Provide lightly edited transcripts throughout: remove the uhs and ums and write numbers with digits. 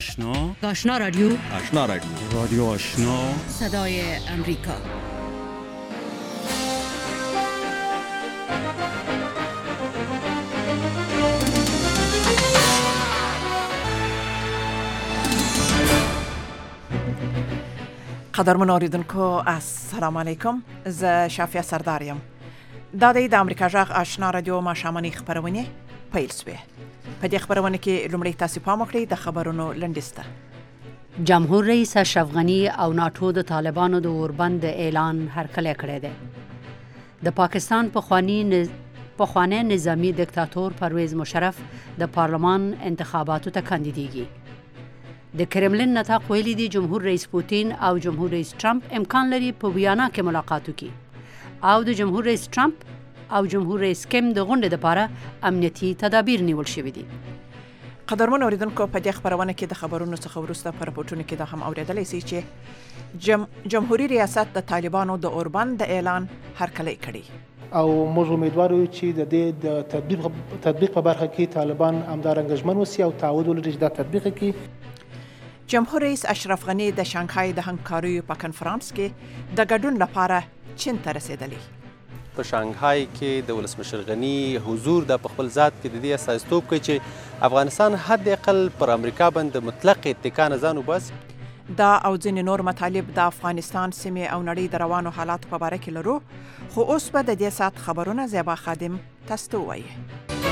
آشنا رادیو رادیو آشنا صدای امریکا. قدرمن اوریدونکو السلام علیکم. زه شافیه سرداریم. دا د امریکا جغ آشنا رادیو ماښامنۍ خپرونې پیل شوې. په دې خپرونه کې لومړی تاسو پام وکړئ د خبرونو لنډیسته. جمهور رئیس اشرف غنی او ناتو د طالبانو د اوربند اعلان هرکلی کړی دی. د پاکستان پخوانی نظامی دیکتاتور پرویز مشرف د پارلمان انتخاباتو ته کاندیدیږي. د کرملین نطاق ویلي دی جمهور رئیس پوتین او جمهور رئیس ټرمپ امکان لري په ویانا کې ملاقات وکړي او د جمهور رئیس ټرمپ او جمهور رئیس کیم د غونډې لپاره امنیتي تدابیر نیول شوي دي. قدرمن اوریدونکو په دې خبرونه کې د خبرونو څخه وروسته په رپورټونو کې دا هم اوریدلی سئ چې جمهوریت ریاست د طالبانو د اوربند د اعلان هرکلی کړی او موږ امیدوار یو چې د دې د تطبیق په برخه کې طالبان همدارنګه ژمن اوسي او تعهد ولري چې دا تطبیق کړي. جمهور رئیس اشرف غنی د شانګهای د همکاریو په کنفرانس کې د ګډون لپاره چین ته رسیدلی. په شانګهای کې د ولسمشر غنی حضور د خپل ذات کې د دې استازیتوب کوي چې افغانستان حد اقل پر امریکا باندې مطلق اتکا نه ځان وباسي. دا او ځینې نور مطالب د افغانستان سیمې او نړۍ د روانو حالاتو په باره کې لرو، خو اوس به د دې ساعت خبرونه زیبا خادم تاسو ته ووایي.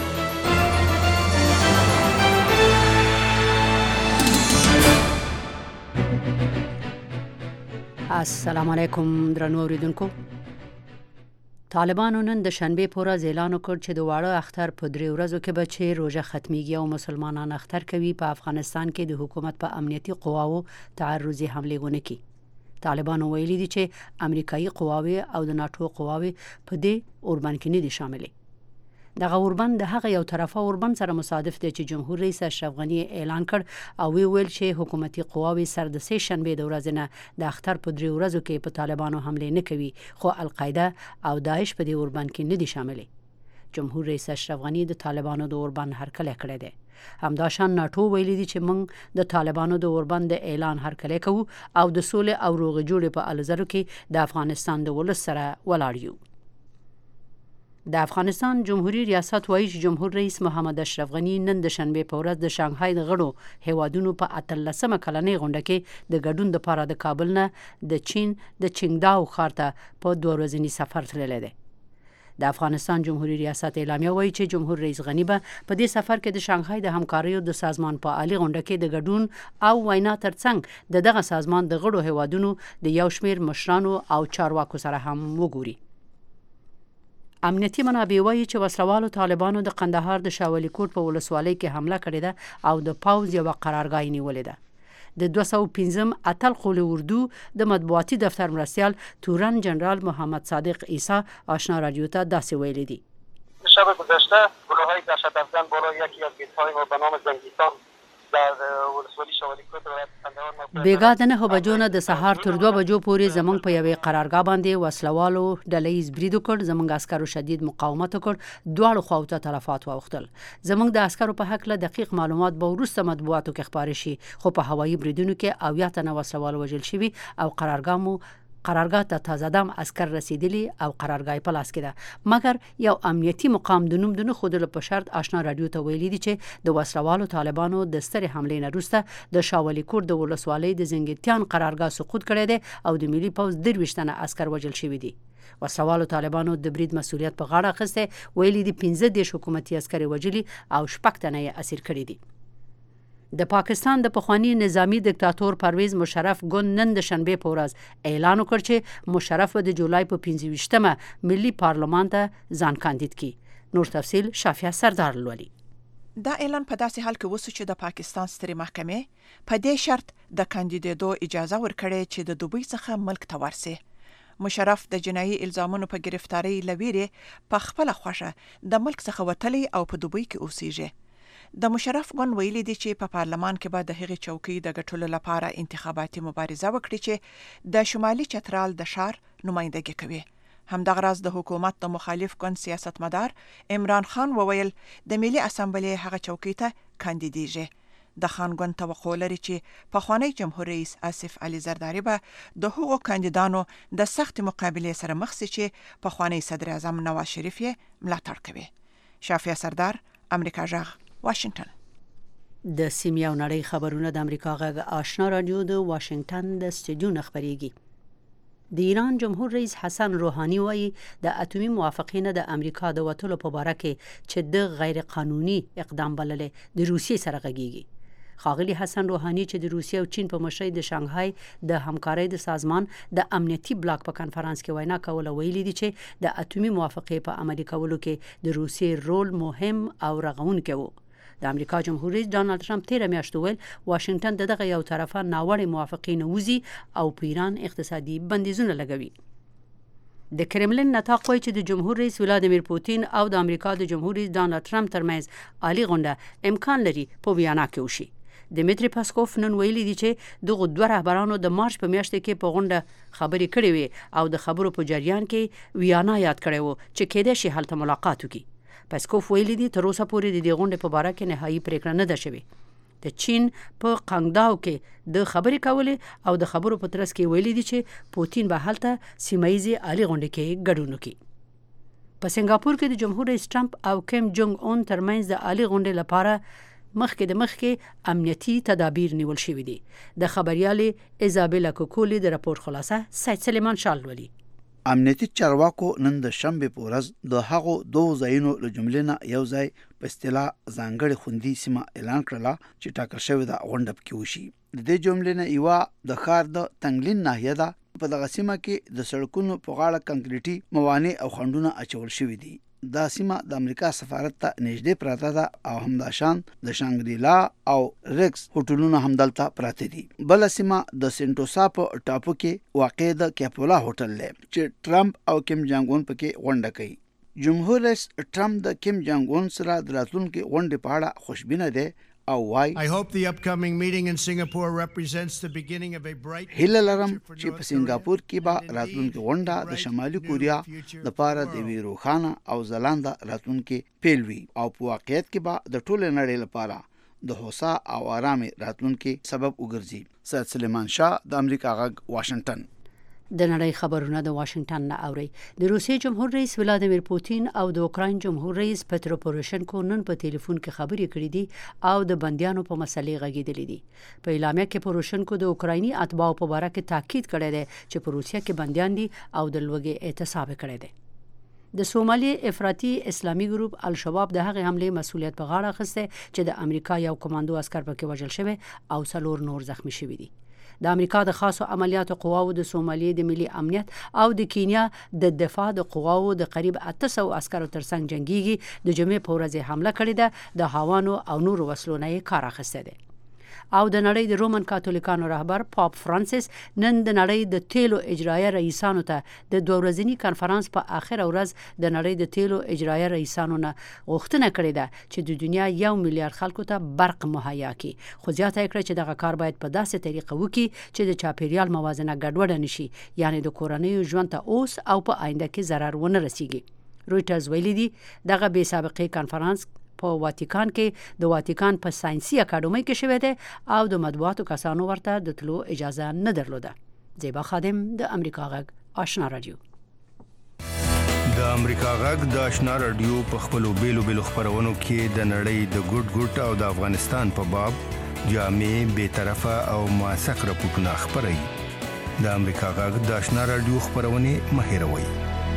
السلام علیکم درنو اوریدونکو. طالبانو نن د شنبې په ورځ اعلان وکړ چې د واړه اختر په 3 ورځو کې به چې روژه ختمیږي او مسلمانان اختر کوي په افغانستان کې د حکومت په امنیتي قواو تعرضي حملې ونه کړي. طالبانو ویلي دي چې امریکایي قواوې او د ناتو قواوې په دې اوربند کې نه دي شاملې. دغه اوربند د هغه یو طرفه اوربند سره مصادف دی چې جمهور رئیس اشرف غنی اعلان کړ او ویل چې حکومتي قواوې سر د سه شنبې د ورځې نه د اختر په 3 ورځو کې په طالبانو حمله نه کوي، خو القاعده او داعش په دې اوربند کې نه دي شاملې. جمهور رئیس اشرف غنی د طالبانو د اوربند هرکلی کړی دی. همداشان ناتو ویلي دي چې موږ د طالبانو د اوربند د اعلان هرکلی کوو او د سولې او روغې جوړې په الزرو کې د افغانستان د ولس سره ولاړ یو. د افغانستان جمهوریت ریاست وایي چې جمهور رئیس محمد اشرف غنی نن د شنبې په ورځ د شانګهای د غړو هیوادونو په 18مه کلنۍ غونډه کې د ګډون لپاره د کابل نه د چین د چنګداو ښار ته په 2 ورځني سفر تللی دی. د افغانستان جمهوریت ریاست اعلامیه وایي چې جمهور رئیس غنی به په دې سفر کې د شانګهای د همکاریو د سازمان په عالی غونډه کې د ګډون او وینا ترڅنګ دغه سازمان د غړو هیوادونو د یو شمېر مشرانو او چارواکو سره هم وګوري. امنیتي منابع وایي چې وسلوالو طالبانو د قندهار د شاولی کوټ په ولسوالۍ کې حمله کړې ده او د پوځ یوه قرارګاه نیولې ده. د 205 اتل قول اردو د مطبوعاتي دفتر مرستیال تورن جنرال محمد صادق عیسی آشنا رادیو ته داسې ویلي دي. شب گذشته گروه‌های دهشت افکن بالای یکی از گیت‌های ما به نام زنگیسان در ولسوالی شاولی کوټ بیګا د 9 بجو نه د سهار تر 2 بجو پورې زمونږ په یوې قرارګاه باندې وسلوالو ډلهیز برید وکړ. زمونږ عسکرو شدید مقاومت وکړ. دواړو خواو ته تلفات واوښتل. زمونږ د عسکرو په حق له دقیق معلومات به وروسته مطبوعاتو کې خپاره شي، خو په هوایي بریدونو کې 80 تنه وسلوال وژل شوي او قرارګاه ته تازه دم عسکر رسیدلی او قرارګاه په لاس کې ده. مګر یو امنیتي مقام د نوم د نه ښودلو په شرط آشنا رادیو ته ویلي دي چې د وسلوالو طالبانو د سترې حملې نه وروسته د شاولی کوټ د ولسوالۍ د زنګیتیان قرارګاه سقوط کړی دی او د ملي پوځ 23 تنه عسکر وژل شوي دي. وسلوالو طالبانو د برید مسؤلیت په غاړه اخیستی. ویلي دي 15 حکومتي عسکر وژلي او 6 تنه یې اسیر کړي دي. د پاکستان د پخوانی نظامی دیکتاتور پرویز مشرف ګوند نن د شنبې په ورځ اعلان وکړ چې مشرف د جولای په 25مه ملي پارلمان ته ځان کاندید کړي. نور تفصیل شافیه سردار لولي. دا اعلان په داسې حال کې وسو چې د پاکستان سترې محکمې په دې شرط د کاندیدېدو اجازه ورکړې چې د دوبۍ څخه ملک ته ورسي. مشرف د جنایي الزامونو په گرفتاری لویرې په خپل خوښه د ملک څخه وتلی او په دوبۍ کې اوسېږي. د مشرف ګوند ویلي دي چې په پارلمان کې به د هغې چوکۍ د ګټلو لپاره انتخاباتي مبارزه وکړي چې د شمالي چترال د شار نمایندګي کوي. همدغه راز د حکومت د مخالف ګوند سیاستمدار عمران خان وویل د ملي اسامبلې هغه چوکۍ ته کاندیدیږي. د خانګون توقع لري چې پخوانی جمهور رئیس آصف علي زرداری به د هغو کاندیدانو د سخت مقابله سره مخ شي چې پخوانی صدر اعظم نواز شریف یې ملاتړ کوي. شافیه سردار، امریکا جغ، واشنگټن. د سیمې او نړۍ خبرونه د امریکا غږ آشنا رادیو د واشنگټن د استودیو خبريږي. د ایران جمهور رئیس حسن روحانی وایي د اټومي موافقې د امریکا د وټولو په اړه کې چې د غیر قانوني اقدام بللې د روسیې سره غږیږي. ښاغلي حسن روحانی چې د روسیې او چین په مشرۍ د شانګهای د همکارۍ د سازمان د امنیتي بلاک په کانفرنس کې وینا کوله، ویلي دي چې د اټومي موافقې په عملي کولو کې د روسیې رول مهم او رغونکی و. د امریکا جمهور رئیس ډانلډ ټرمپ تیر میاشت ویل واشنگټن دغه یو طرفه ناوړه موافقې نه وزي او په ایران اقتصادي بندیزونه لګوي. د کرملین نطاق وایي چې د جمهور رئیس ولادیمیر پوتین او د امریکا د جمهور رئیس ډانلډ ټرمپ ترمنځ عالی غونډه امکان لري په ویانا کې وشي. دمیتری پاسکوف نن ویلي دي چې دغه دوه رهبرانو د مارچ په میاشت کې په غونډه خبرې کړې وي او د خبرو په جریان کې ویانا یاد کړی و چې کېدای شي هلته ملاقات وکړي. پاسکوف ویلي دي تر اوسه پورې د دې غونډې په اړه کې نهایي پریکړه نه ده شوې. د چین په قنګداو کې د خبرې کولې او د خبرو په ترڅ کې ویلي دي چې پوتین به هلته سیمایي عالی غونډه کې ګډون وکړي. په سنگاپور کې د جمهور رئیس ټرمپ او کیم جونګ اون ترمنځ د عالی غونډې لپاره مخکې امنیتي تدابیر نیول شوي دي. د خبريالې ایزابیلا کوکولی د راپور خلاصه سید سلیمان شال ولي. امنیتي چارواکو نن د شنبه په ورځ د هغو دوه ځایونو له جملې نه یو ځای په اصطلاح ځانګړې خوندي سیمه اعلان کړله چې ټاکل شوې ده غونډه پکې وشي. د دې جملې نه یوه د ښار د تنګلین ناحیه ده. په دغه سیمه کې د سړکونو په غاړه کنکریټي موانع او خنډونه اچول شوي دي. دا سیمه د امریکا سفارت ته نږدې پراته ده او همداشان د شانګریلا او ریکس هوټلونه همدلته پراته دي. بل سیمه د سنټوسا په ټاپو کې واقع د کیپولا هوټل دی چې ټرمپ او کیم جانګ اون پکې غونډه کوي. جمهور رئیس ټرمپ د کیم جانګ اون سره د راتلونکي غونډې په اړه خوشبینه دی او وايي I hope the upcoming meeting in Singapore represents the beginning of a bright هیله لرم چې په سنگاپور کې به راتلونکي غونډه د شمالي کوریا د پاره د وی روخانه او زلانده راتلونکي پیلوي او په واقعیت کې به د ټول نړۍ لپاره د هوسا او آرامي راتلونکي سبب وګرځي. سید سلیمان شاه، د امریکا غږ، واشنگټن. د نړۍ خبرونه د واشنگټن نه اوري. د روسیې جمهور رئیس ولادیمیر پوتین او د اوکراین جمهور رئیس پترو پوروشنکو نن په ټلیفون کې خبرې کړې دي او د بندیانو په مسلې غږېدلې دي. په اعلامیه کې پوروشنکو د اوکرایني اتباعو په اړه کې تاکید کړی دی چې په روسیه کې بندیان دي او د لوږې احتساب کړی دی. د سومالي افراطي اسلامي ګروپ الشباب د هغې حملې مسؤلیت په غاړه اخیسته چې د امریکا یو کمانډو عسكر پکې وژل شوی او 4 نور زخمی شوي دي. د امریکا د خاصو عملیاتو قواو د سومالي د ملي امنیت او د کینیا د دفاع د قواو د قریب 800 عسکرو ترڅنګ جنگيږي د جمعې په ورځ حمله کړې ده. د هاوانو او نورو وسلو نه کار اخیسته ده. او د نړۍ د رومن کاتولیکانو رهبر پاپ فرانسیس نن د نړۍ د تیلو اجرایه رئیسانو ته د 2 ورځني کانفرنس په اخر ورځ د نړۍ د تیلو اجرایه رئیسانو نه غوښتنه کړې ده چې د دنیا 1 میلیارډ خلکو ته برق مهیا کړي. خو زیاته کړه چې دغه کار باید په داسې طریقه وکړي چې د چاپیریال موازنه ګډوډه نشي، یعنی د کورنیو ژوند ته اوس او په آینده کې ضرر ونه رسیږي. رویټرز ویلي دي دغه بې سابقې کانفرنس په واتیکان کې د واتیکان په ساينسي اکاډمۍ کې شوی دی او د مطبوعاتو کسانو ورته د تلو اجازه نه درلوده. زیبا خادم، د امریکا غږ، آشنا رادیو. د امریکا غږ د آشنا رادیو په خپلو بیلو خبرونو کې د نړۍ د ګډ او د افغانستان په باب جامع، بې طرفه او موثق راپورټونه خبري. د امریکا غږ د آشنا رادیو خبرونه مهیروي.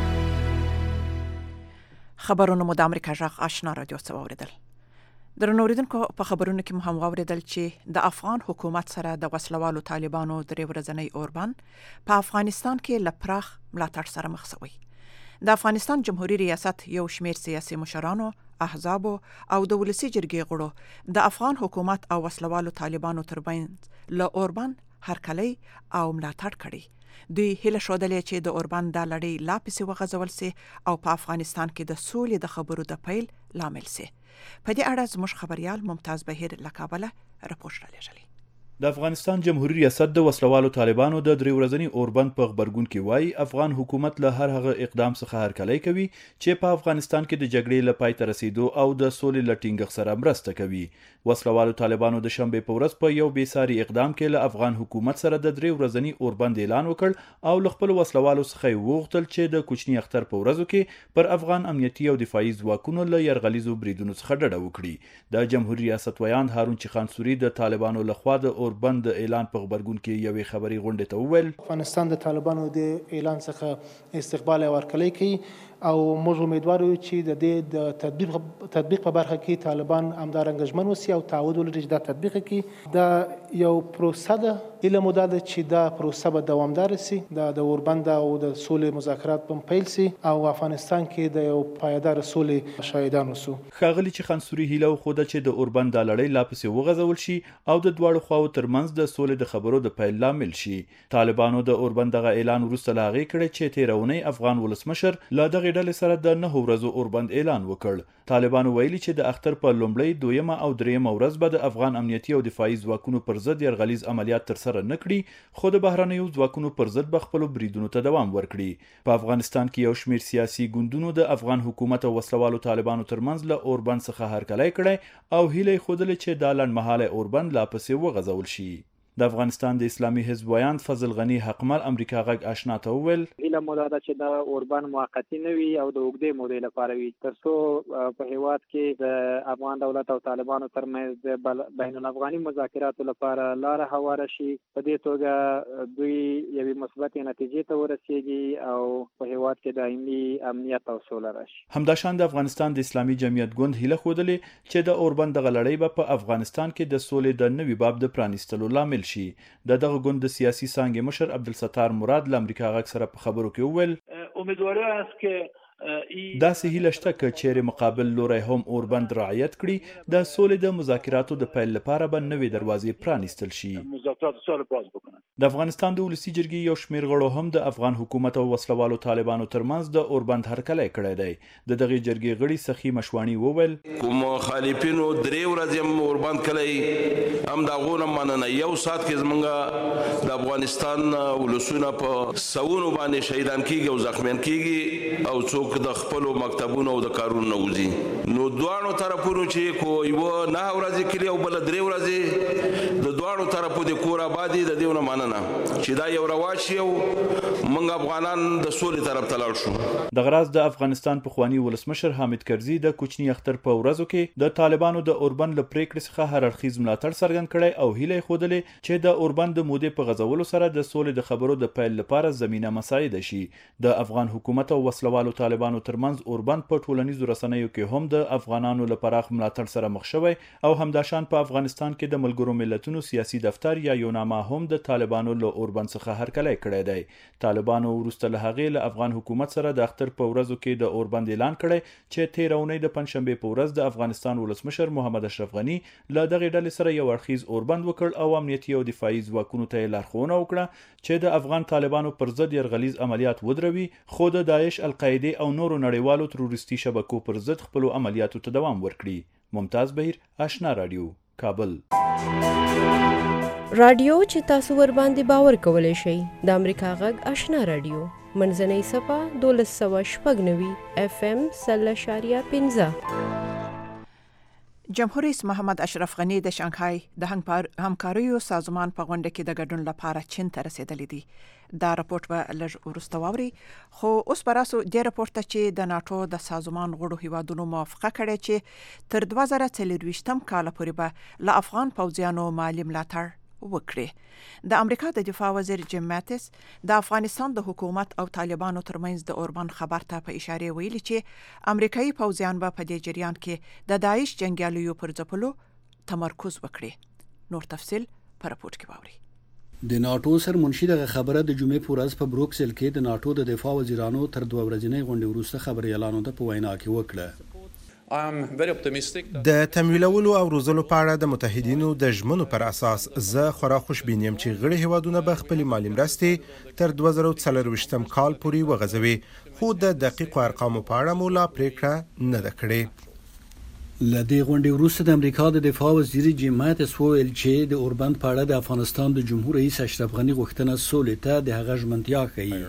خبرونه مو د امریکا غږ آشنا رادیو څخه اوریدل. درنو اوریدونکو، په خبرونو کې مو هم اوریدل چې د افغان حکومت سره د وسلوالو طالبانو درې ورځنی اوربان په افغانستان کې لپراخ ملاتړ سره مخ شوی. د افغانستان جمهوریت ریاست یو شمېر سیاسي مشرانو، احزاب او د ولسی جرګې غړو د افغان حکومت او وسلوالو طالبانو ترمنځ له اوربان هرکلی او ملاتړ کړي. دوی هیله شودلې چې د اوربان د لړۍ لا پسې وغځول سي او په افغانستان کې د سولې د خبرو د پیل لامل سي. په دې اړه زموږ خبريال ممتاز بهیر له کابل راپور را لېږلی. د افغانستان جمهوریت ریاست د وسلوالو طالبانو د 3 ورځني اوربند په خبرګون کې وایي افغان حکومت له هر هغه اقدام څخه هرکلی کوي چې په افغانستان کې د جګړې له پای ته رسیدو او د سولې له ټینګښت سره مرسته کوي. وسلوالو طالبانو د شنبې په ورځ په یو بېساري اقدام کې له افغان حکومت سره د 3 ورځني اوربند اعلان وکړ او له خپل وسلوالو څخه یې وغوښتل چې د کوچني اختر په ورځو کې پر افغان امنیتي او دفاعي ځواکونو له یرغلیزو بریدونو څخه ډډه وکړي. د جمهوریت ریاست ویاند هارون چخان سوري د طالبانو لخوا د اوربند اعلان په خبرګون کې یوې خبري غونډې ته وویل افغانستان د طالبانو د اعلان څخه استقبال او ورکړی کوي او موږ امیدوار یو چې د دې د تطبیق په برخه کې طالبان همدارنګه ژمن وسی او تعهد ولري چې دا تطبیق کړي. دا یو پروسه ده، علم دا ده چې دا پروسه به دوامدار شي، د اوربند او د سولې مذاکرات په پیل شي او افغانستان کې د یو پایدار سولې شاهدان وسو. ښاغلي چخان سوري هیله وښوده چې د اوربند د لړۍ لا پسې وغځول شي او د دواړو خواو ترمنځ د سولې د خبرو د پیل لامل شي. طالبانو د اوربند دغه اعلان وروسته لا هغې کړی چې تېرونی افغان ولسمشر له دغې ډلې سره د 9 ورځو اوربند اعلان وکړ. طالبانو ویلي چې د اختر په لومړۍ، دویمه او درېیمه ورځ به د افغان امنیتي او دفاعي ځواکونو پر ضد یرغلیز عملیات ترسره نه کړي، خو د بهرنیو ځواکونو پر ضد به خپلو بریدونو ته دوام ورکړي. په افغانستان کې یو شمېر سیاسي ګوندونو د افغان حکومت او وسلوالو طالبانو ترمنځ له اوربند څخه هرکلی کړی او هیله یې ښودلې چې دا لنډمهالی اوربند لا پسې وغځول شي. د افغانستان د اسلامي حزب ویاند فضل غنی حقمل امریکا غږ آشنا ته وویل هیله مو دا ده چې دا اوربند موقتي نه وي او د اوږدې مودې لپاره وي، تر څو په هیواد کې د افغان دولت او طالبانو ترمنځ د بین الافغاني مذاکراتو لپاره لاره هواره شي. په دې توګه دوی یوې مثبتې نتیجې ته ورسیږي او په هیواد کې دایمي امنیت او سوله راشي. همداشان د افغانستان د اسلامي جمعیت ګوند هیله ښودلې چې د اوربند دغه لړۍ به په افغانستان کې د سولې د نوي باب د پرانیستلو لامل شي. دغه ګوند د سیاسي څانګې مشر عبدالستار مراد له امریکا غږ سره په خبرو کې وویل امیدواره است که داسې هیله شته که چیرې مقابل لوری هم اوربند رعایت کړي د سولې د مذاکراتو د پیل لپاره به نوې دروازې پرانیستل شي. د افغانستان د ولسي جرګې یو شمېر غړو هم د افغان حکومت او وسلوالو طالبانو ترمنځ د اوربند هرکلی کړی دی. د دغې جرګې غړي سخي مشواني وویل کوم مخالفینو 3 ورځې هم اوربند کړی هم د هغو نه مننه. یو ساعت کې زموږ د افغانستان ولسونه په سوونو باندې شهیدان کیږي او زخمیان کیږي او څوک د خپلو مکتبونو او د کارونو نه وځي. نو دواړو طرفونو چې کو یوه 9 ورځې کلي او بله 3 ورځې د دواړو طرفو د کور آبادي د دې نه مننه چې دا یو رواج شي او موږ افغانان د سولې طرف ته لاړ شو. دغه راز د افغانستان پخواني ولسمشر حامد کرزي د کوچني اختر په ورځو کې د طالبانو د اوربند له پریکړې څخه هر اړخیز ملاتړ څرګند کړی او هیله یې ښودلې چې د اوربند د مودې په غځولو سره د سولې د خبرو د پیل لپاره زمینه مساعده شي. د افغان حکومت او وسلوالو طالبانو ترمنځ اوربند په ټولنیزو رسنیو کې هم د افغانانو له پراخ ملاتړ سره مخ شوی او همداشان په افغانستان کې د ملګرو ملتونو سیاسي دفتر یا یوناما هم د طالبانو له اوربند څخه هرکلی کړی دی. طالبانو وروسته له هغې له افغان حکومت سره د اختر په ورځو کې د اوربند اعلان کړی چې تېرونی د پنجشنبې په ورځ د افغانستان ولسمشر محمد اشرف غني له دغې ډلې سره یو اړخیز اوربند وکړ او امنیتي او دفاعي ځواکونو ته یې لارښوونه وکړه چې د افغان طالبانو پر ضد یرغلیز عملیات ودروي، خو د داعش، القاعدې او نورو نړیوالو تروریستي شبکو پر ضد خپلو عملیاتو ته دوام ورکړي. ممتاز بهیر، آشنا رادیو، کابل. رادیو چې تاسو ور باندې باور کولای شئ د امریکا غږ آشنا رادیو منځنۍ صفه 1290 FM 0.15. جمهوریت رئیس محمد اشرف غنی د شانګهای د همکاریو سازمان په غونډه کې د ګډون لپاره چین ته رسیدلی دی. دا راپورټ به لږ وروسته واوري، خو اوس به راسو دې راپورټ ته چې د ناټو د سازمان غړو هیوادونو موافقه کړې چې تر 2024 کال پورې به له افغان پوځیانو مالی ملاتړ وکړي. د امریکا د دفاع وزیر جیم ماتیس د افغانستان د حکومت او طالبانو ترمنځ د اوربند خبر ته په اشاره ویلي چې امریکایي پوځیان به په دې جریان کې د داعش جنگیالیو پر ځپلو تمرکز وکړي. نور تفصیل په راپورټ کې واوري. د ناټو سرمنشي دغه خبره د جمعې په ورځ په بروکسل کې د ناټو د دفاع وزیرانو تر 2 ورځې غونډې وروسته خبري اعلان په وینا کې وکړه. د تمویلولو او روزلو په اړه د متحدینو د ژمنو پر اساس زه خورا خوشبین یم چې غړي هیوادونه به خپل مالی مرستې تر 2024 کال پورې وغځوي، خو د دقیقو ارقامو په اړه مو لا پریکړه نه ده کړې. لدې غونډې وروسته د امریکا د دفاع وزیر جیم ماتس وویل چې د اوربند په اړه د افغانستان د جمهور رئیس اشرف غني غوښتنه سولې ته د هغه ژمنتیا ښیي.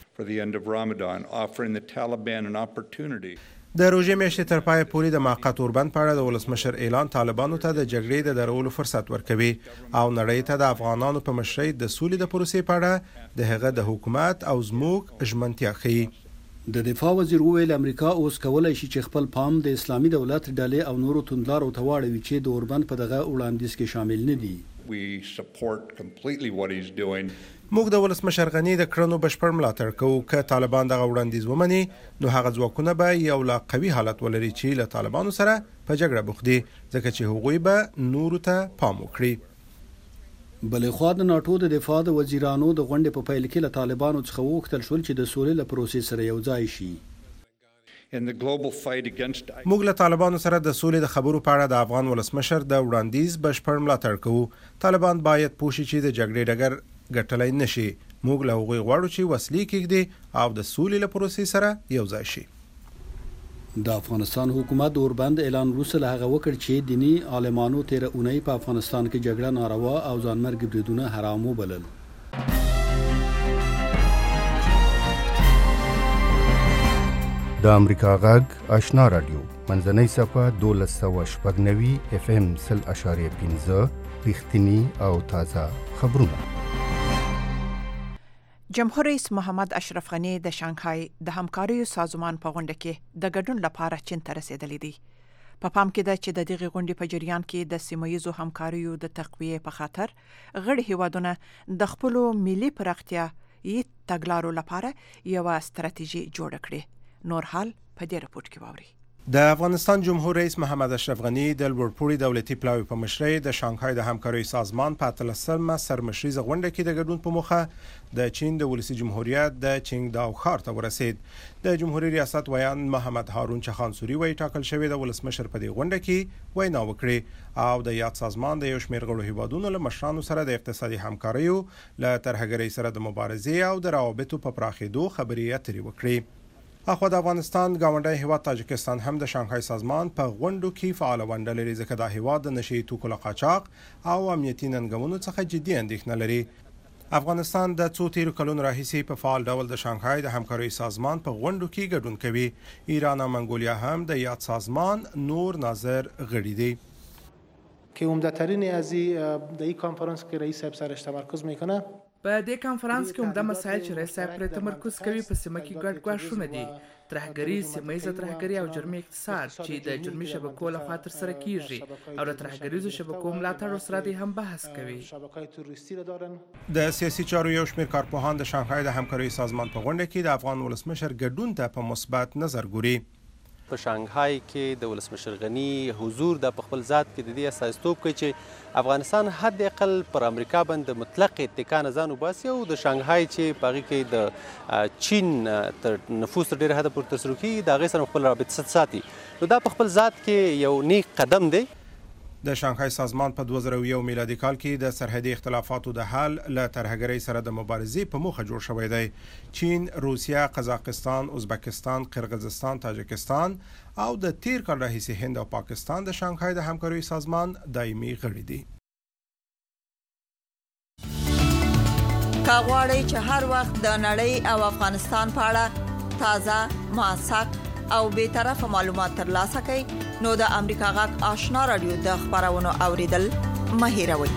د روژې میاشتې تر پایه پورې د موقت اوربند په اړه د ولسمشر اعلان طالبانو ته د جګړې د درولو فرصت ورکوي او نړۍ ته د افغانانو په مشرۍ د سولې د پروسې په اړه د هغه د حکومت او زموږ ژمنتیا ښیي. د دفاع وزیر وویل امریکا اوس کولای شي چې خپل پام د اسلامي دولت ډلې او نورو توندلارو ته واړوي چې د اوربند په دغه وړاندیز کې شامل نه دي. موږ د ولسمشر غني د کړنو بشپړ ملاتړ کوو. که طالبان دغه وړاندیز ومني نو هغه ځواکونه به یو لا قوي حالت ولري چې له طالبانو سره په جګړه بوخت دي ځکه چې هغوی به نورو ته پام وکړي. بلې خوا د ناټو د دفاع د وزیرانو د غونډې په پیل کې له طالبانو څخه وغوښتل شول چې د سولې له پروسې سره یو ځای شي. موږ له طالبانو سره د سولې د خبرو په اړه د افغان ولسمشر د وړاندیز بشپړ ملاتړ کوو. طالبان باید پوه شي چې د جګړې ډګر ګټلای نشي. موږ له هغوی غواړو چې وسلې کېږدي او د سولې له پروسې سره یو ځای شي. د افغانستان حکومت د اوربند اعلان وروسته له هغه وکړ چې دینی عالمانو تیر اونۍ په افغانستان کې جګړه ناروا او ځانمرګ بریدونه حرام وبلل. د امریکا غږ آشنا رادیو منځنۍ صفحه 1290 FM 0.5 رښتینی او تازه خبرونه. جمهور رئیس محمد اشرف غني د شانګهای د همکاریو سازمان په غونډه کې د ګډون لپاره چین ته رسیدلی دی. په پام کې ده چې د دغه غونډې په جریان کې د سیمه‌ییزو همکاریو د تقویې په خاطر غړي هیوادونه د خپل ملي پراختیا یې تګلارو لپاره یو ستراتیژي جوړ کړي. نور حال په دې رپورت کې واوري. د افغانستان جمهور رئیس محمد اشرف غني د لوړپوړي دولتي پلاوي په مشرۍ د شانګهای د همکاریو سازمان په 13مه سرمشریزه غونډه کې د ګډون په موخه د چین د ولسي جمهوریت د چینګداو ښار ته ورسید. د جمهوریت ریاست ویان محمد هارون چخانسوري وایي ټاکل شوی د ولسمشر په دې غونډه کې وینا وکړي او د یاد سازمان د یو شمېر غړو هیوادونو له مشرانو سره د اقتصادي همکاریو له ترهګرۍ سره د مبارزې او د روابطو په پراخېدو خبرې اترې وکړي. اخو د افغانستان ګاونډی هیواد تاجکستان هم د شانګهای سازمان په غونډو کې فعال ونډه لري ځکه دا هیواد د نشي توکو له قاچاق او امنیتي ننګونو څخه جدي اندېښنه لري. افغانستان د څو تیرو کلونو راهیسې په فعال ډول د شانګهای د همکاریو سازمان په غونډو کې ګډون کوي. ایران او منګولیا هم د یاد سازمان نور ناظر غړي دي. که عمده‌ترین از این کنفرانس که رئیس صاحب سرش تمرکز میکنه په دې کانفرنس کې عمده مسایل چې رئیس صاحب پر تمرکز کوي په سیمه کې ګډ ګواښونه دي. ترهګري، سیمه‌ییزه ترهګري او جرمي اقتصاد چې د جرمي شبکو لخوا ترسره کیږي او د ترهګریزو شبکو ملاتړ سره دې هم بحث کوي. د سیاسي چارو یو شمېر کارپوهان د شانګهای د همکاریو سازمان په غونډه کې د افغان ولسمشر ګډون ته په مثبت نظر ګوري. په شانګهای کې د ولسمشر غني حضور د خپل ذات کې د دې اساسیتوب کوي چې افغانستان حد اقل پر امریکا باندې مطلق اتکا نه ځان وباسي او د شانګهای چې په هغې کې د چین تر نفوس تر ډېره حده پورې ترسره کېږي د هغې سره خپل رابطه ساتي. نو دا په خپل ذات کې یو نیک قدم دی. د شانګهای سازمان په 2001 میلادي کال کې د سرحدي اختلافاتو د حل له ترهګرۍ سره د مبارزې په موخه جوړ شوی دی. چین، روسیه، قزاقستان، ازبکستان، قرغیزستان، تاجکستان او د تیر کال راهیسې هند او پاکستان د شانګهای د همکاریو سازمان دایمي غړي دي. کاغواړی چې هر وخت د نړۍ او افغانستان په اړه تازه، موثق او به طرفه معلومات ترلاسه کړئ نو د امریکا غږ آشنا رادیو د خبرونو اوریدل مه هیروئ.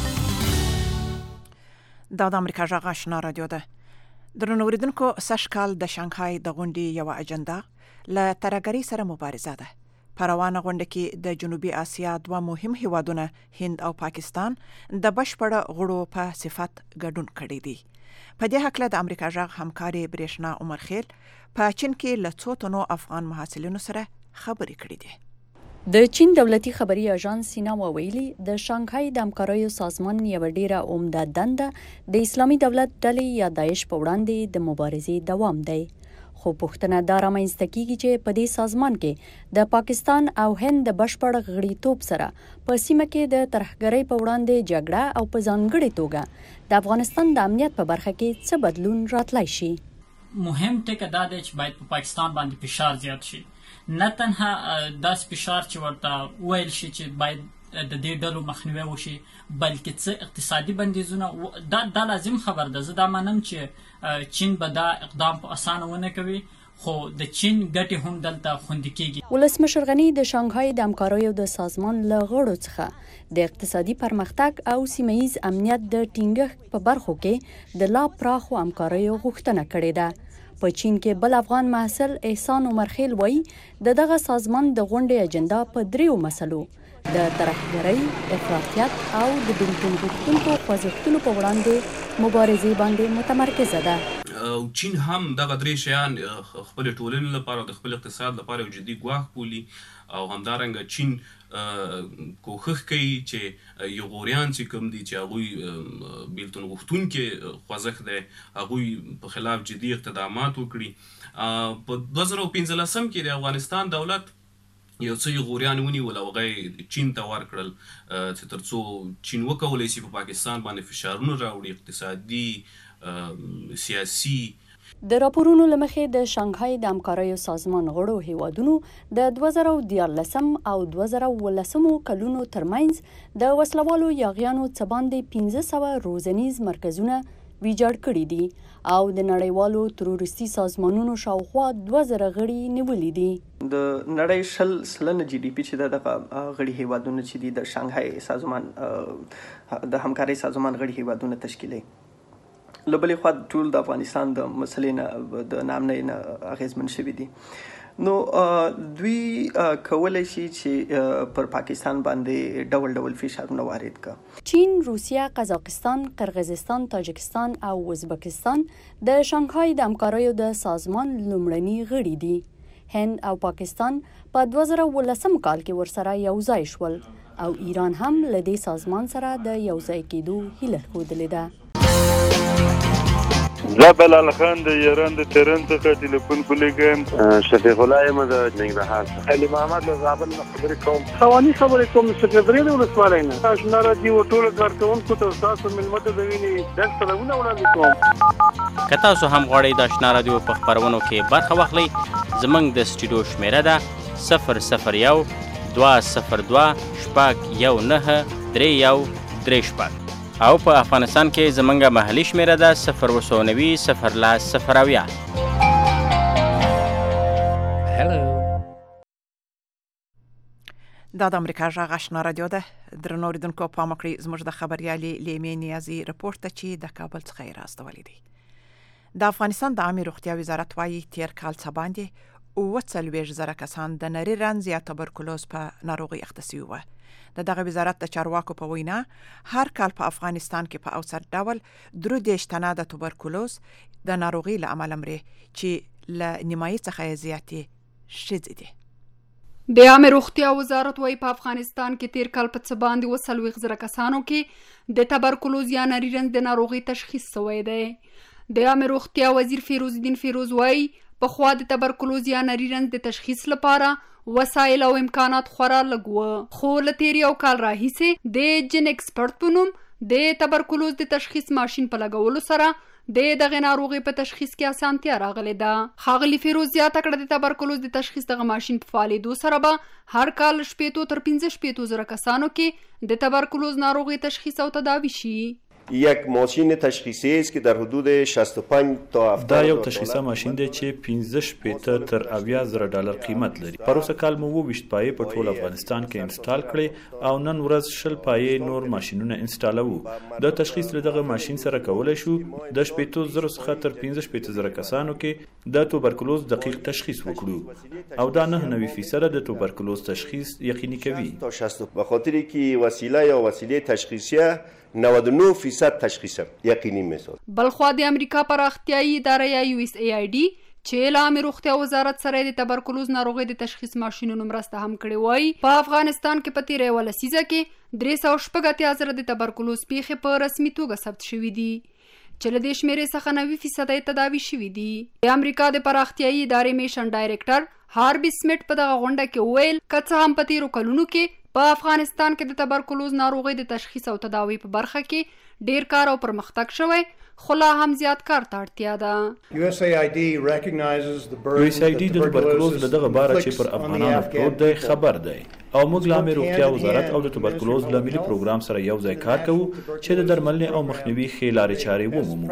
دا د امریکا غږ آشنا رادیو ده. درنو اوریدونکو، سږ کال د شانګهای د غونډې یو اجنډا له ترهګرۍ سره مبارزه ده. په روانه غونډه کې د جنوبي اسیا دوه مهم هیوادونه هند او پاکستان د بشپړ غړو په صفت ګډون کړی دی. په دې هکله د امریکا غږ همکاري برېښنا عمر خیل په چین کې له څو تنو افغان محصلینو سره خبرې کړې دي. د چین دولتي خبري اژانس سینما ویلي د شانګهای د همکاریو سازمان یو ډیره عمده دنده د اسلامي دولت ډلې یا داعش په وړاندې د مبارزې دوام دی. خو پوښتنه دا رامنځته کیږي چې په دې سازمان کې د پاکستان او هند د بشپړ غړیتوب سره په سیمه کې د ترهګرۍ په وړاندې جګړه او په ځانګړې توګه د افغانستان د امنیت په برخه کې څه بدلون راتلای شي. مهم ټکی دا دی چې باید په پاکستان باندې فشار زیات شي. نه تنها داسې فشار چې ورته وویل شي چې باید د دې ډلو مخنیوی وشي بلکې څه اقتصادي بندیزونه دا لازم خبر ده. زه دا منم چې چین به دا اقدام په اسانه ونه کوي خو د چین ګټې هم دلته خوندي کېږي. ولسمشر غني د شانګهای د همکاریو د سازمان له غړو څخه د اقتصادي پرمختګ او سیمهیز امنیت د ټینګښت په برخو کې د لا پراخو همکاریو غوښتنه کړې ده. په چین کې بل افغان محصل احسان عمرخیل وایي د دغه سازمان د غونډې اجنډا په 3 مسلو د ترهګرۍ، افراطیت او د بېلتون غوښتونکو خوځښتونو په وړاندې مبارزې باندې متمرکزه ده. چین هم دغه 3 شیان خپل ټولنې لپاره د خپل اقتصاد لپاره یو جدي ګواښ بولي او همدارنګه چین کوښښ کوي چې یو غوریان چې کوم دي چې هغوی بیلتون غوښتونکي خوځښت دی هغوی په خلاف جدي اقتدامات وکړي. په 2015 کې د افغانستان دولت یو څه غوریان ونیول او هغه چین ته ورکړل چې تر څو چین وکولی شي په پاکستان باندې فشارونه راوړي اقتصادي سیاسي. د راپورونو له مخې د شانګهای د همکاریو سازمان غړو هیوادونو د 2014 او 2018 کلونو ترمنځ د وسلوالو یاغیانو څه باندې 1500 روزنیز مرکزونه ویجاړ کړي دي او د نړیوالو تروریستي سازمانونو شاوخوا 2000 غړي نیولي دي. د نړۍ 10% GDP چې دغه غړي هیوادونه چې دي د شانګهای سازمان د همکارۍ سازمان غړي هیوادونه تشکیلوي. لبلې خوا ټول د افغانستان د مسلې نه د نامنۍ نه اغیزمن شوي دي. نو دوی کولی شي چې پر پاکستان باندې ډول ډول فشارونه وارد کړي. چین، روسیه، قزاقستان، قرغیزستان، تاجکستان او ازبکستان د شانګهای د همکاریو د سازمان لومړني غړي دي. هند او پاکستان په 2018 کال کې ورسره یو ځای شول او ایران هم له دې سازمان سره د یو ځای کېدو هیله ښودلې ده. زه بلال خان د ایران د تهران څخه ټلیفون کولیږم. شفیق الله یم د ننګرهار څخه. علي محمد له زابل نه خبرې کوم. خواني خبرې کوم سکرټري د ولسوالۍ نه. آشنا راډیو ټول کارکونکو ته تاسو ملمت د ویني د سلامونه وړاندې کوم. که تاسو هم غواړئ د آشنا راډیو په خبرونو کې برخه واخلئ زموږ د سټوډیو شمیره ده 001 202 شپږ 19 او په افغانستان کې زمونږ محلي شمیره ده 090 دا د امریکا غږ آشنا راډیو ده. درنو اوریدونکو پام وکړئ زموږ د خبريالي لیمې نیازي رپورت ته چې د کابل څخه یې راستولی دی. د افغانستان د عامه روغتیا وزارت وايي تیر کال څه باندې 40,000 کسان د نری رنځ یا تبرکلوز په ناروغي اخته شوي وو. دغه وزارت د چارواکو په وینا هر کال په افغانستان کې په اوسط ډول 3 تنه د تبرکلوز د ناروغي له امله مري چې له نیمایي څخه زیاتې ښځې دي. د عامه روغتیا وزارت وايي په افغانستان کې تیر کال په څه باندې 40,000 کسانو کې د تبرکلوز یا نری رنځ د ناروغي تشخیص شوی دی. د عامه روغتیا وزیر فیروز الدین فیروز وايي په خوا د تبرکلوز یا نری رنځ د تشخیص لپاره وسایل او امکانات خورا لږ وو، خو له تیر یو کال راهیسې د جن ایکسپرت په نوم د تبرکلوز د تشخیص ماشین په لګولو سره د دغه ناروغي په تشخیص کې اسانتیا راغلې ده. ښاغلي فیروز زیاته کړه د تبرکلوز د تشخیص دغه ماشین په فعالیدو سره به هر کال 15 تر 15,000 کسانو کې د تبرکلوز ناروغي تشخیص او تداوی شي. یک ماشین تشخیصی است که در حدود 65 تا 70 دا یو تشخیصي ماشین دی چې 15 تر 70,000 ډالر قیمت لري. پروسه کال مو 20 پای په ټول افغانستان کې انسټال کړي او نن ورځ 10 پای نور ماشینونه انسټالوو. د تشخیص دغه ماشین سره کولای شو د 15,000 څخه تر 15,000 کسانو کې د توبرکلوز دقیق تشخیص وکړو او دا 99% د توبرکلوز تشخیص یقیني کوي. به خاطر که وسیله یا وسیله تشخیصیه 99% تشخیص یقیني میسازد. بلخوا د امریکا پراختیايي اداره یا USAID چې له عامه روغتیا وزارت سره د تبرکلوز ناروغي د تشخیص ماشینونو مرسته هم کړې وای. په افغانستان کې په تیرې ولسیزه کې 380 د تبرکلوز پیښې په رسمي توګه ثبت شوې دي چې له دې شمیرې څخه 90% تداوی شوي دي. د امریکا د پراختیايي ادارې میشن ډایریکټر هاربي سمیت په دغه غونډه کې ویل که څه هم په تیرو کلونو کې په افغانستان کې د تبرکلوز ناروغي د تشخیص او تداوی په برخه کې ډیر کار او پرمختګ شوی، خو لا هم زیات کار ته اړتیا ده. USAID د تبرکلوز له دغه باره چې پر افغانانو پروت دی خبر دی او موږ له امیر روغتیا وزارت او د تبرکلوز له ملي پروګرام سره یو ځای کار کوو چې د درملنې او مخنیوي ښې لارې چارې ومومو.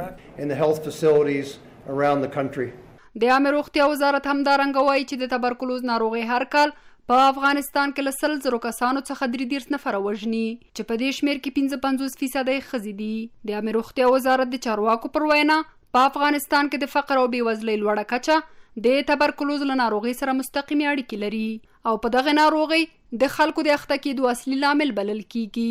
د امیر روغتیا وزارت همدارنګه وایي چې د تبرکلوز ناروغي هر کال په افغانستان کې له 100,000 کسانو څخه 33 نفره وژني چې په دې شمیر کې 55% ښځې دي. د امیر روغتیا وزارت د چارواکو پر وینا په افغانستان کې د فقر او بېوزلۍ لوړه کچه د تبرکلوز له ناروغۍ سره مستقیمې اړیکې لري او په دغه ناروغۍ د خلکو د اخته کېدو اصلي لامل بلل کیږي.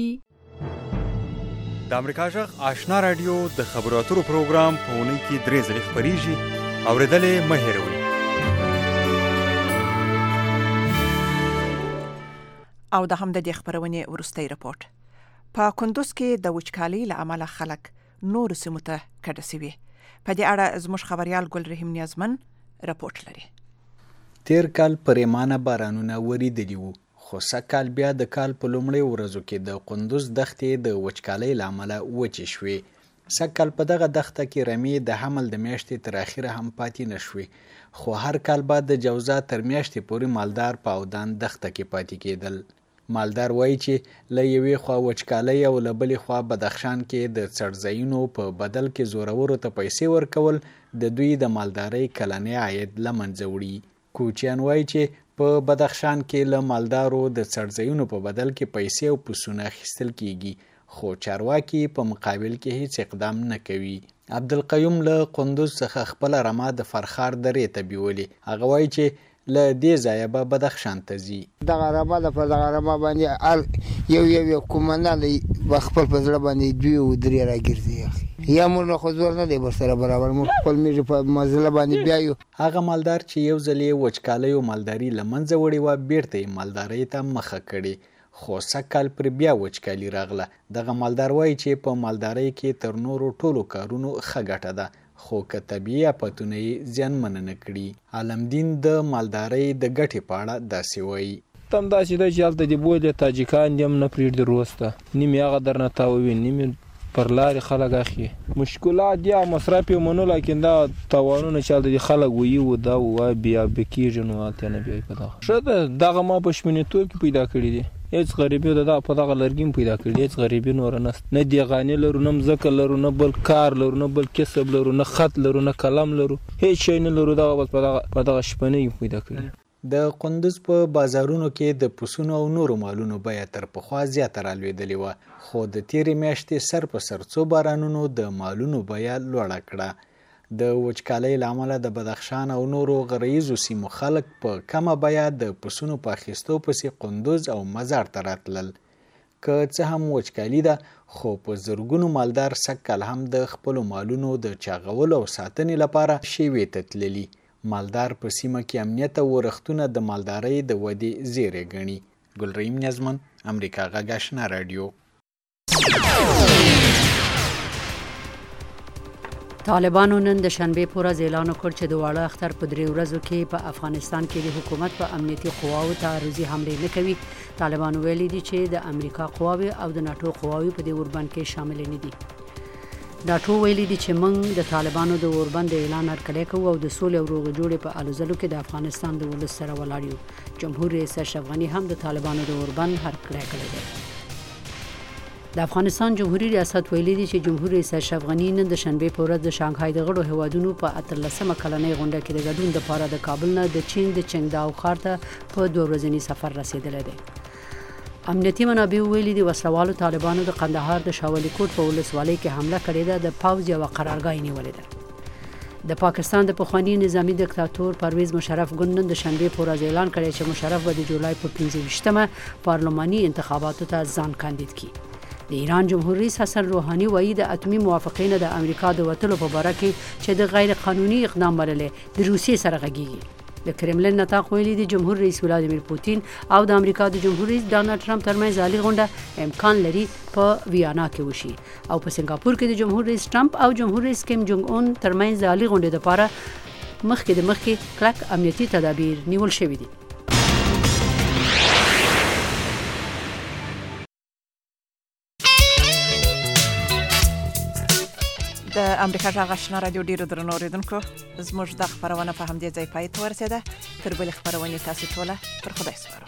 د امریکا غږ آشنا رادیو د خبرو اترو پروګرام په اونۍ کې 3 ځلې خپریږي. اورېدلې مه هېروئ. او د هم د دې خبرونې وروستۍ رپورټ په کندوز کې د وچکالۍ له امله خلک نور سیمو ته کډه شوي. په دې اړه زموږ خبريال ګل رحیم نیازمن رپورټ لري. تیر کال پریمانه بارانونه وریدلی وو خو سکهال بیا د کال په لومړۍ ورځو کې د کندوز دښتې د وچکالۍ له امله وچې شوې. سکهال په دغه دښته کې رمې د حمل د میاشتې تر اخره هم پاتې نشوي خو هر کال بعد د جوزا تر میاشتې پورې مالدار په اودان دښته کې پاتې کېدل. مالدار وایي چې له یوې خوا وچکالۍ او له بلې خوا بدخشان کې د څړځایونو په بدل کې زورورو ته پیسې ورکول د دوی د مالدارۍ کلنی عاید له منځه وړي. کوچیان وایي چې په بدخشان کې له مالدارو د څړځایونو په بدل کې پیسې او پسونه اخیستل کیږي خو چارواکي په مقابل کې هیڅ اقدام نه کوي. عبدالقیوم له قندوز څخه خپل رمه د فرخار درې ته بیولې. هغه وایي چې له دې ځایه به بدخشان ته ځي. دغه رمه د په دغه رمه باندې یو کومنال خپل په زړه باندې 2 او 3 راګرځي یا موږ نه خو زور نه دی ورسره برابر موږ خپل میږي په مزله باندې بیا یو. هغه مالدار چې یو ځلې وچکالۍ او مالداري له منځه وړې وه بیرته یې مالدارۍ ته مخه کړې خو سږکال پر بیا وچکالي راغله. دغه مالدار وایي چې په مالدارۍ کې تر نورو ټولو کارونو ښه ګټه ده خو که طبیعي اپتونه یې زیانمن نه کړي. عالمدین د مالدارۍ د ګټې په اړه داسې وایي. تم داسې دی چې هلته د بولې تاجکان دي هم نه پرېږدي روز ته نیم یې هغه درنه تاووي نیم یې پر لارې خلک اخلي. مشکلات دي مصرف یې منو لیکن دا تاوانونه چې هلته د خلک ویي و دا ووایي بیا کېږي نو هلته نه بیا په دغه ښه ده دغه ما په شمېرنیتوب کې پیدا کړي دي. هیڅ غریبي د په دغه لرګي پیدا کړي هیڅ غریبي نوره نشته. نه دیغانې لرو نه مځکه لرو نه بل کار لرو نه بل کسب لرو نه خط لرو نه قلم لرو هیڅ شی نه لرو. دغه بس په دغه شپنۍ پیدا کړي. د قندوز په بازارونو کې د پسونو او نورو مالونو بیه تر پخوا زیاته رالوېدلې وه خو د تیرې میاشتې سر په سر څو بارانونو د مالونو بیه لوړه کړه. د وچکالۍ له امله د بدخشان او نورو غرایزو سیمو خلک په کمه بیه د پسونو په اخیستو پسې قندوز او مزار ته راتلل. که څه هم وچکالي ده خو په زرګونو مالدار سږکال هم د خپلو مالونو د چاغولو او ساتنې لپاره شیوې ته تللي. مالدار په سیمه کې امنیت او ورښتونه د مالدارۍ د ودې زیری ګڼي. ګلرحیم نیازمن امریکا غږ آشنا رادیو. طالبانو نن د شنبه په ورځ اعلان وکړ چې د واړه اختر په 3 ورځو کې په افغانستان کې د حکومت په امنیتي قواو تعرضي حمله نه کوي. طالبانو ویلي دي چې د امریکا قواوې او د ناتو قواوې په دې اوربند کې شامل نه دي. ناتو ویلي دي چې موږ د طالبانو د اوربند اعلان هرکلی کوو او د سولې او روغې جوړې په الوزلو کې د افغانستان د ولس سره ولاړ یو. جمهور رئیس اشرف غني هم د طالبانو د اوربند هرکلی کړی دی. د افغانستان جمهوریت ریاست ویلي دي چې جمهور رئیس اشرف غني نن د شنبه په ورځ د شانګهای د غړو هیوادونو په 13مه کلنۍ غونډه کې د ګډون لپاره د کابل نه د چین د چنګداو ښار ته په 2 ورځنی سفر رسیدلی دی. امنیتي منابع ویلي دي وسلوالو طالبانو د قندهار د شاولی کوټ په ولسوالۍ کې حمله کړې ده. د پاوځ یوه قرارګاه نیولې ده. د پاکستان د پخوانی نظامی دیکتاتور پرویز مشرف ګوند نن د شنبه په ورځ اعلان کړی چې مشرف به د جولای په 15مه پارلماني انتخاباتو ته ځان کاندید کړي. د ایران جمهور رئیس حسن روحاني وایي د اتمی موافقې نه د امریکا د وتلو په باره کې چې د غیر قانوني اقدام بللې د روسیې سره غږیږي. د کرملن نطاق ویلي دی جمهور رئیس ولادیمیر پوتین او د امریکا د جمهور رئیس ډانلډ ټرمپ ترمنځ عالی غونډه امکان لري په ویانا کې وشي او په سنگاپور کې د جمهور رئیس ټرمپ او جمهور رئیس کیم جونګ اون ترمنځ د عالی غونډې لپاره مخکې کلک امنیتي تدابیر نیول شوي دي. د امریکا غږ آشنا رادیو ډیرو درنو اوریدونکو زموږ د خبرونه په همدې ځای پای ته ورسېده. تر بلې خبرونې تاسو ټوله پر خدای سپارو.